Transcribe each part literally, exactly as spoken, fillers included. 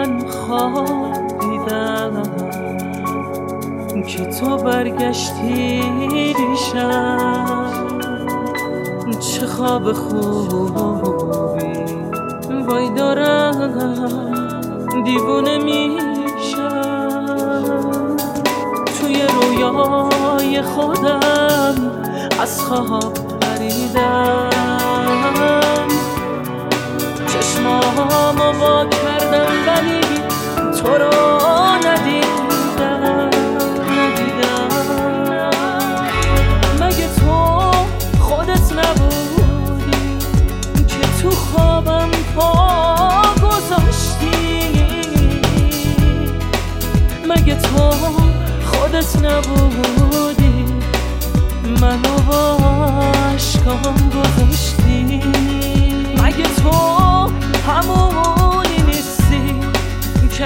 من خواب دیدم که تو برگشتی پیشم، چه خواب خوبی وای دارم دیوونه میشم. توی رویای خودم از خواب پریدم، چشمامو وا کردم ولی تو رو ندیدم ندیدم. مگه تو خودت نبودی که تو خوابم پا گذاشتی؟ مگه تو خودت نبودی منو با عشقام گذاشتی؟ مگه تو همونی نیستی که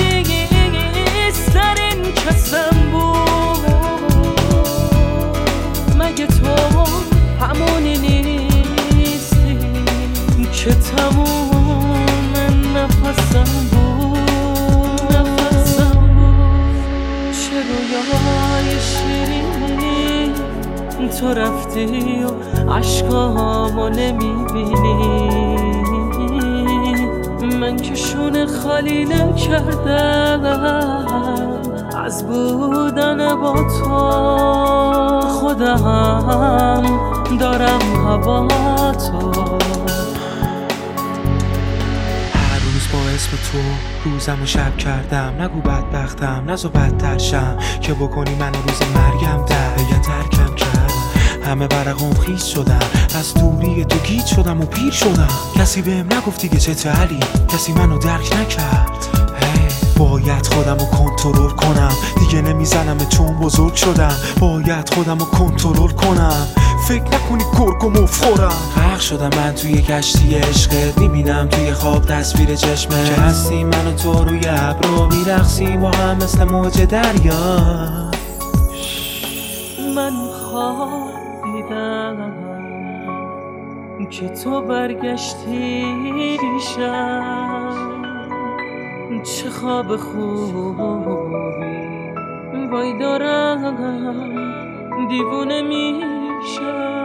عزیزترین کسم بود؟ مگه تو همونی نیستی که تموم نفسم بود نفسم بود؟ چه رویای شیرینی تو رفتی و عشقامو نمیبینی، من که شونه خالی نکردم از بودن با تو، خودم دارم هوا تو. هر روز با اسم تو روزم و شب کردم، نگو بدبختم نزو بدتر شم که بکنی منو روز مرگم در یا ترکم کرد. همه برقم خیز شدم، از دوری تو گیج شدم و پیر شدم. کسی بهم نگفت دیگه چه علی، کسی منو درک نکرد. hey. باید خودمو کنترل کنم، دیگه نمیزنم چون بزرگ شدم. باید خودمو کنترل کنم، فکر نکنی کرکم افتخورم. غرق شدم من توی کشتی عشقت، میبینم توی خواب تصویر چشمت که هستی من و تو روی ابرو میرقصیم با هم مثل موج دریا. من خواب دیدم که تو برگشتی پیشم، چه خواب خوبی وای دارم دیوونه میشم.